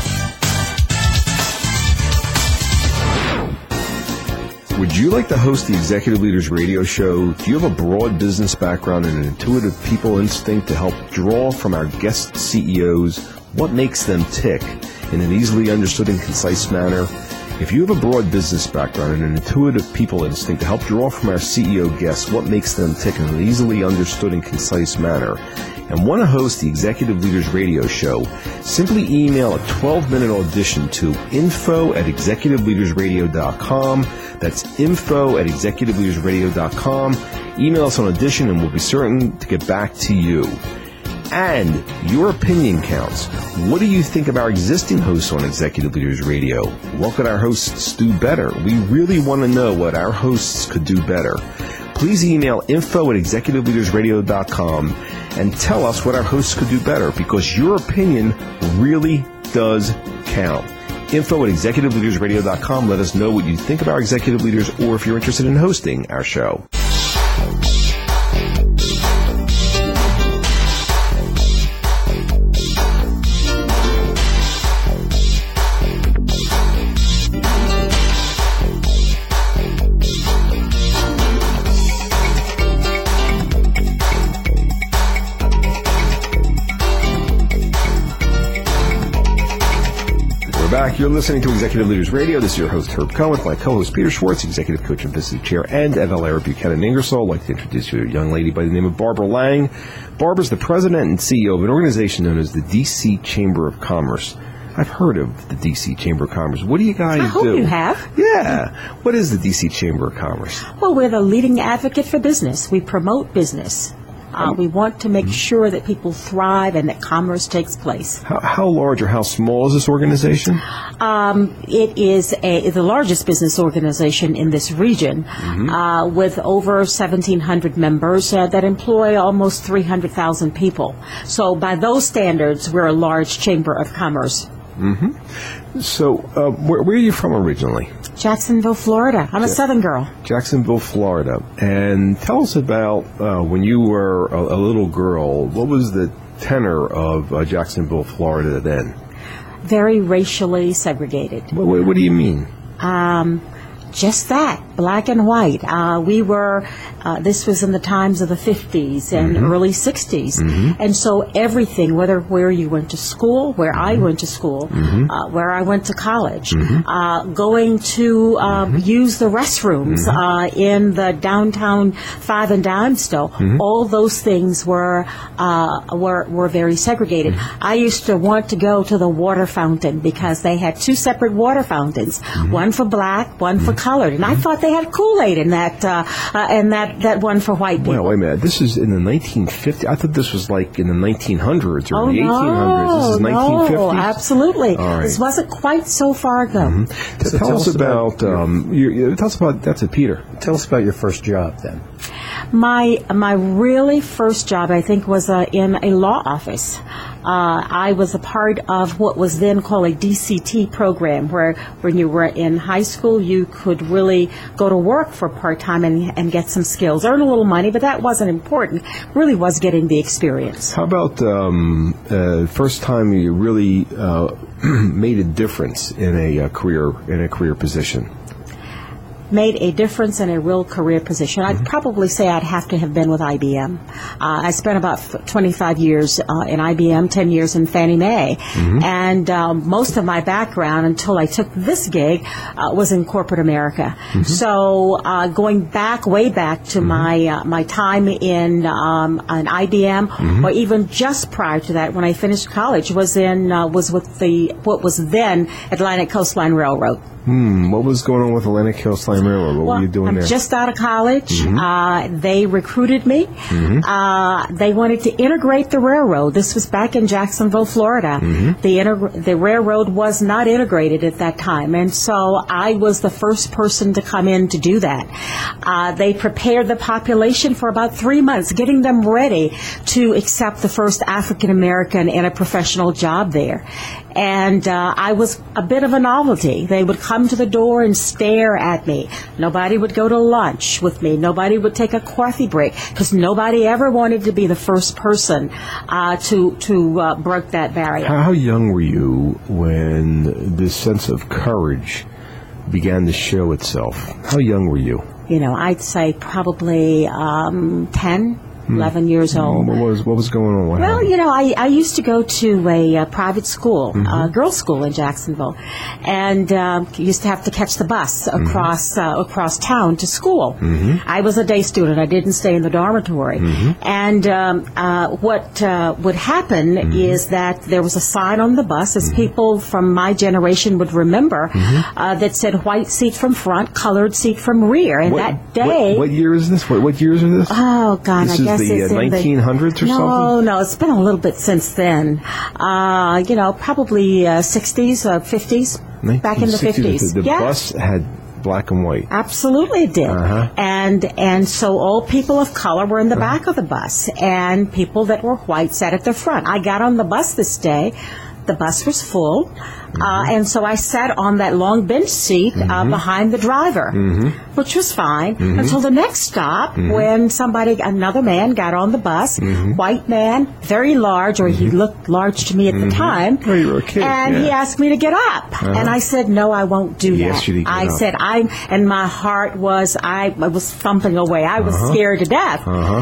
Speaker 2: Would you like to host the Executive Leaders Radio Show? Do you have a broad business background and an intuitive people instinct to help draw from our guest CEOs what makes them tick in an easily understood and concise manner? If you have a broad business background and an intuitive people instinct to help draw from our CEO guests what makes them tick in an easily understood and concise manner, and want to host the Executive Leaders Radio Show, simply email a 12-minute audition to info@executiveleadersradio.com. That's info@executiveleadersradio.com. Email us on audition and we'll be certain to get back to you. And your opinion counts. What do you think of our existing hosts on Executive Leaders Radio? What could our hosts do better? We really want to know what our hosts could do better. Please email info@executiveleadersradio.com and tell us what our hosts could do better, because your opinion really does count. info@executiveleadersradio.com. Let us know what you think of our executive leaders, or if you're interested in hosting our show. Back. You're listening to Executive Leaders Radio. This is your host, Herb Cohen, with my co-host, Peter Schwartz, Executive Coach and Business Chair, and Ed Alara, Buchanan Ingersoll. I'd like to introduce you to a young lady by the name of Barbara Lang. Barbara's the president and CEO of an organization known as the D.C. Chamber of Commerce. I've heard of the D.C. Chamber of Commerce. What do you guys do?
Speaker 13: I hope you have.
Speaker 2: Yeah. What is the D.C. Chamber of Commerce?
Speaker 13: Well, we're the leading advocate for business. We promote business. We want to make sure that people thrive and that commerce takes place.
Speaker 2: How large or how small is this organization?
Speaker 13: It is the largest business organization in this region, with over 1,700 members that employ almost 300,000 people. So by those standards, we're a large chamber of commerce.
Speaker 2: So where are you from originally?
Speaker 13: Jacksonville, Florida. I'm a Southern girl.
Speaker 2: Jacksonville, Florida. And tell us about when you were a little girl, what was the tenor of Jacksonville, Florida then?
Speaker 13: Very racially segregated.
Speaker 2: What do you mean?
Speaker 13: Just that, black and white. We were, this was in the times of the 50s and early 60s. And so everything, where you went to school, where I went to school, where I went to college, going to use the restrooms in the downtown 5 and Dime store, all those things were very segregated. I used to want to go to the water fountain because they had two separate water fountains, one for black, one for colored, and I thought they had Kool-Aid in that one for white people.
Speaker 2: Well, wait a minute. This is in the 1950s. I thought this was like in the 1900s or the 1800s. This is 1950s.
Speaker 13: No, absolutely.
Speaker 2: All right.
Speaker 13: This wasn't quite so far ago.
Speaker 2: So tell us about that's it, Peter.
Speaker 3: Tell us about your first job then.
Speaker 13: My really first job, I think, was in a law office. I was a part of what was then called a DCT program, where when you were in high school, you could really go to work for part-time and get some skills, earn a little money, but that wasn't important. Really was getting the experience.
Speaker 2: How about first time you really made a difference in a career position?
Speaker 13: made a difference in a real career position, I'd probably say I'd have to have been with IBM. I spent about 25 years in IBM, 10 years in Fannie Mae, and most of my background until I took this gig was in corporate America. So going way back to my time in IBM, or even just prior to that, when I finished college, was with what was then Atlantic Coastline Railroad.
Speaker 2: What was going on with Atlantic Coastline Railroad? What were you doing there?
Speaker 13: I'm just out of college. They recruited me. They wanted to integrate the railroad. This was back in Jacksonville, Florida. The railroad was not integrated at that time, and so I was the first person to come in to do that. They prepared the population for about 3 months, getting them ready to accept the first African American in a professional job there. And I was a bit of a novelty. They would come to the door and stare at me. Nobody would go to lunch with me. Nobody would take a coffee break, because nobody ever wanted to be the first person to break that barrier.
Speaker 2: How young were you when this sense of courage began to show itself? How young were you?
Speaker 13: I'd say probably 10. 11 years old.
Speaker 2: What was going on?
Speaker 13: Well, I used to go to a private school, girls' school in Jacksonville, and used to have to catch the bus across town to school. I was a day student. I didn't stay in the dormitory. And what would happen is that there was a sign on the bus, as people from my generation would remember, that said white seat from front, colored seat from rear. And that day...
Speaker 2: What year is this? What years are this?
Speaker 13: Oh, God, I guess
Speaker 2: the 1900s or something?
Speaker 13: No, it's been a little bit since then. Probably 60s, 50s, back in the 50s.
Speaker 2: The bus had black and white.
Speaker 13: Absolutely it did. And so all people of color were in the back of the bus, and people that were white sat at the front. I got on the bus this day. The bus was full, and so I sat on that long bench seat behind the driver, which was fine, until the next stop when another man got on the bus, white man, very large, or he looked large to me at the time, and he asked me to get up, and I said, no, I won't do that. I said, and my heart was, I was thumping away. I was scared to death.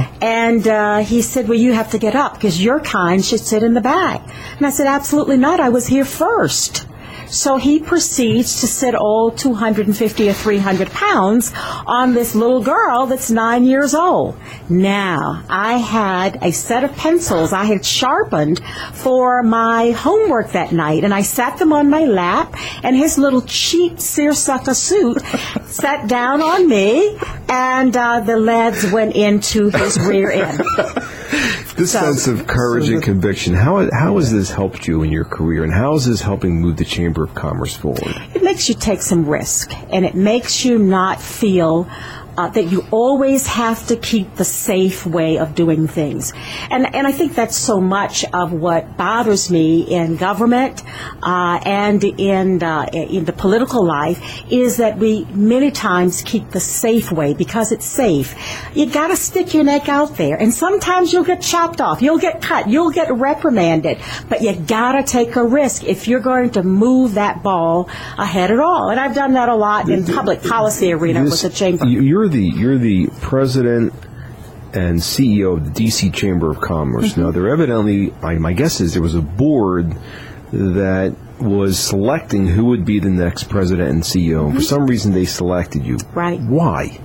Speaker 13: And he said, well, you have to get up, because your kind should sit in the back. And I said, absolutely not. I was here first. So he proceeds to sit all 250 or 300 pounds on this little girl that's 9 years old. Now, I had a set of pencils I had sharpened for my homework that night, and I sat them on my lap, and his little cheap seersucker suit sat down on me, and the leads went into his rear end.
Speaker 2: This sense of courage and conviction, how has this helped you in your career, and how is this helping move the Chamber of Commerce forward?
Speaker 13: It makes you take some risk, and it makes you not feel that you always have to keep the safe way of doing things. And I think that's so much of what bothers me in government and in the political life, is that we many times keep the safe way because it's safe. You got to stick your neck out there, and sometimes you'll get chopped off, you'll get cut, you'll get reprimanded, but you got to take a risk if you're going to move that ball ahead at all. And I've done that a lot in public policy arena with the Chamber.
Speaker 2: You're the president and CEO of the D.C. Chamber of Commerce. Now, there evidently, my guess is there was a board that was selecting who would be the next president and CEO. And for some reason, they selected you.
Speaker 13: Right.
Speaker 2: Why?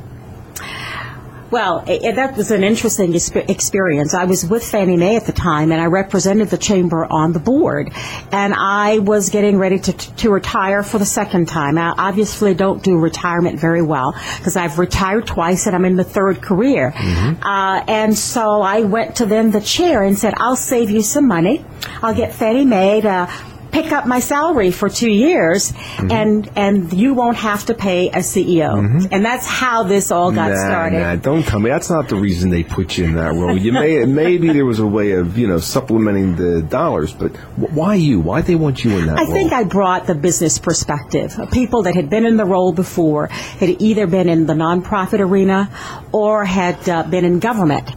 Speaker 13: Well, that was an interesting experience. I was with Fannie Mae at the time, and I represented the chamber on the board. And I was getting ready to retire for the second time. I obviously don't do retirement very well, because I've retired twice, and I'm in the third career. And so I went to then the chair and said, I'll save you some money. I'll get Fannie Mae to pick up my salary for 2 years, and you won't have to pay a CEO. And that's how this all got started.
Speaker 2: Don't tell me. That's not the reason they put you in that role. Maybe there was a way of, supplementing the dollars, but why you? Why'd they want you in that role?
Speaker 13: I think I brought the business perspective. People that had been in the role before had either been in the nonprofit arena or had been in government.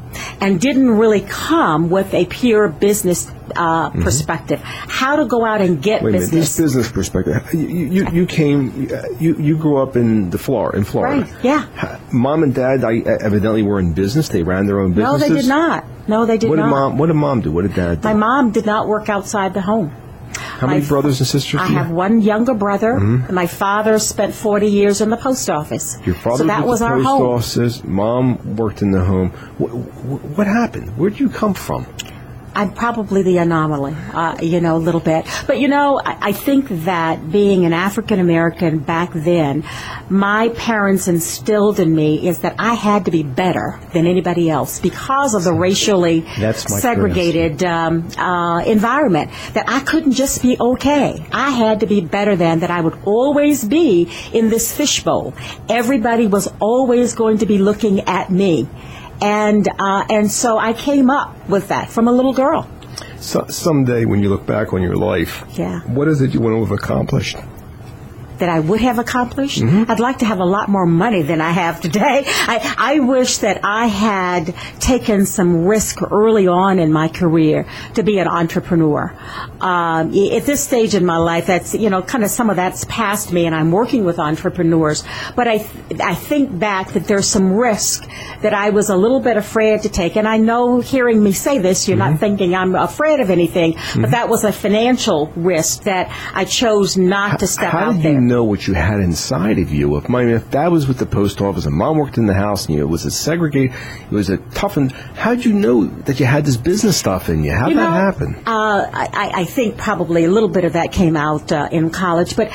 Speaker 13: and didn't really come with a pure business perspective. How to go out and get
Speaker 2: Wait a minute,
Speaker 13: business.
Speaker 2: this business perspective. You came. You grew up in Florida.
Speaker 13: Right, yeah.
Speaker 2: Mom and Dad evidently were in business. They ran their own businesses.
Speaker 13: No, they did not. No, they did not.
Speaker 2: What did Mom do? What did Dad do?
Speaker 13: My mom did not work outside the home.
Speaker 2: How many brothers and sisters
Speaker 13: I
Speaker 2: do you
Speaker 13: have one younger brother.
Speaker 2: Mhm.
Speaker 13: My father spent 40 years in the post office.
Speaker 2: Your father
Speaker 13: so that
Speaker 2: was
Speaker 13: was
Speaker 2: at the
Speaker 13: our
Speaker 2: post
Speaker 13: home.
Speaker 2: office. Mom worked in the home. What happened? Where did you come from?
Speaker 13: I'm probably the anomaly, a little bit. But, I think that being an African American back then, my parents instilled in me is that I had to be better than anybody else because of the racially segregated environment, that I couldn't just be okay. I had to be better than, that I would always be in this fishbowl. Everybody was always going to be looking at me. And so I came up with that from a little girl.
Speaker 2: So, someday when you look back on your life, what is it you want to have accomplished?
Speaker 13: That I would have accomplished?
Speaker 2: Mm-hmm.
Speaker 13: I'd like to have a lot more money than I have today. I wish that I had taken some risk early on in my career to be an entrepreneur. At this stage in my life, that's, kind of some of that's past me, and I'm working with entrepreneurs. But I think back that there's some risk that I was a little bit afraid to take. And I know, hearing me say this, you're not thinking I'm afraid of anything, but that was a financial risk that I chose not to step out there.
Speaker 2: How did you know what you had inside of you? If Dad was with the post office and Mom worked in the house, and it was a segregated, it was a toughened. How did you know that you had this business stuff in you? How did that happen?
Speaker 13: I think probably a little bit of that came out in college, but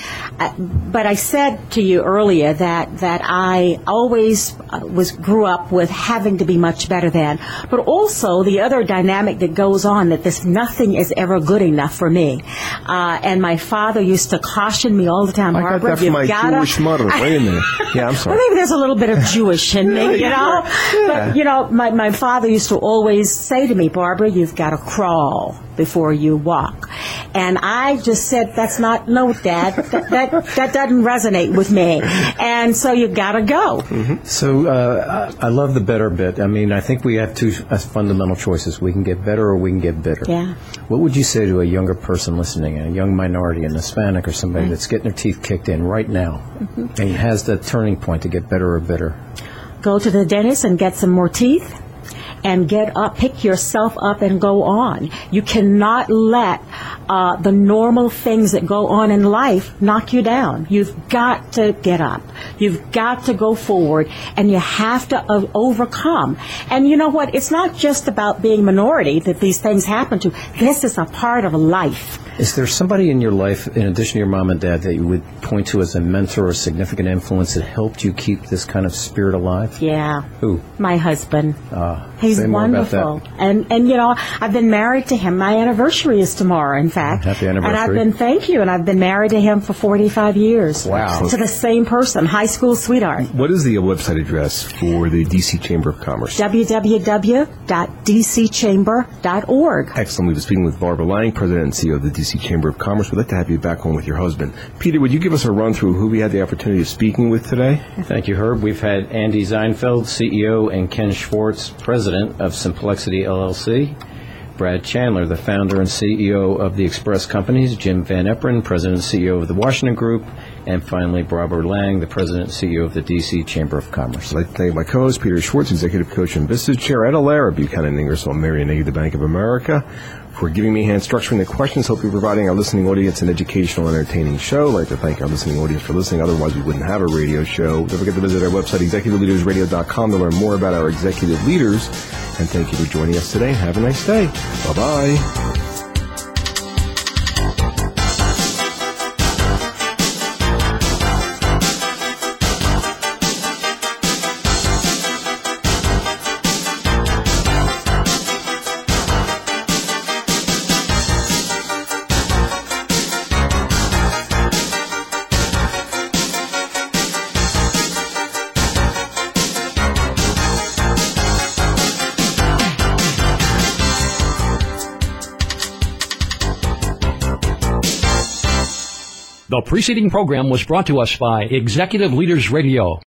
Speaker 13: I said to you earlier that I always grew up with having to be much better than, but also the other dynamic that goes on, that nothing is ever good enough for me. And my father used to caution me all the time,
Speaker 2: I got that from my Jewish mother. Wait a minute. Yeah, I'm sorry.
Speaker 13: Well, maybe there's a little bit of Jewish in me, But, my father used to always say to me, Barbara, you've got to crawl before you walk. And I just said, no, Dad, that doesn't resonate with me. And so you've got to go.
Speaker 3: Mm-hmm. So I love the better bit. I mean, I think we have two fundamental choices. We can get better or we can get bitter.
Speaker 13: Yeah.
Speaker 3: What would you say to a younger person listening, a young minority, an Hispanic or somebody that's getting their teeth kicked in right now and has the turning point to get better or bitter?
Speaker 13: Go to the dentist and get some more teeth. And get up, pick yourself up and go on. You cannot let the normal things that go on in life knock you down. You've got to get up. You've got to go forward, and you have to overcome. And you know what? It's not just about being minority that these things happen to. This is a part of life.
Speaker 3: Is there somebody in your life, in addition to your mom and dad, that you would point to as a mentor or significant influence that helped you keep this kind of spirit alive?
Speaker 13: Yeah.
Speaker 3: Who?
Speaker 13: My husband. He's
Speaker 3: say more about
Speaker 13: wonderful. And I've been married to him. My anniversary is tomorrow, in fact.
Speaker 3: Happy anniversary.
Speaker 13: And I've been married to him for 45 years.
Speaker 2: Wow.
Speaker 13: To the same person, high school sweetheart.
Speaker 2: What is the website address for the D.C. Chamber of Commerce?
Speaker 13: www.dcchamber.org.
Speaker 2: Excellent. We've been speaking with Barbara Lang, President and CEO of the D.C. Chamber of Commerce. We'd like to have you back on with your husband. Peter, would you give us a run through who we had the opportunity of speaking with today?
Speaker 3: Thank you, Herb. We've had Andy Seinfeld, CEO, and Ken Schwartz, President of Simplexity LLC. Brad Chandler, the founder and CEO of the Express Companies. Jim Van Eperen, President and CEO of the Washington Group. And finally, Barbara Lang, the President and CEO of the D.C. Chamber of Commerce.
Speaker 2: I'd like to thank my co-host, Peter Schwartz, Executive Coach and Business Chair, Ed Alara, Buchanan Ingersoll, Marion Nagy, the Bank of America, for giving me a hand structuring the questions. Hope you're providing our listening audience an educational, entertaining show. I'd like to thank our listening audience for listening. Otherwise, we wouldn't have a radio show. Don't forget to visit our website, executiveleadersradio.com, to learn more about our executive leaders. And thank you for joining us today. Have a nice day. Bye-bye.
Speaker 1: The preceding program was brought to us by Executive Leaders Radio.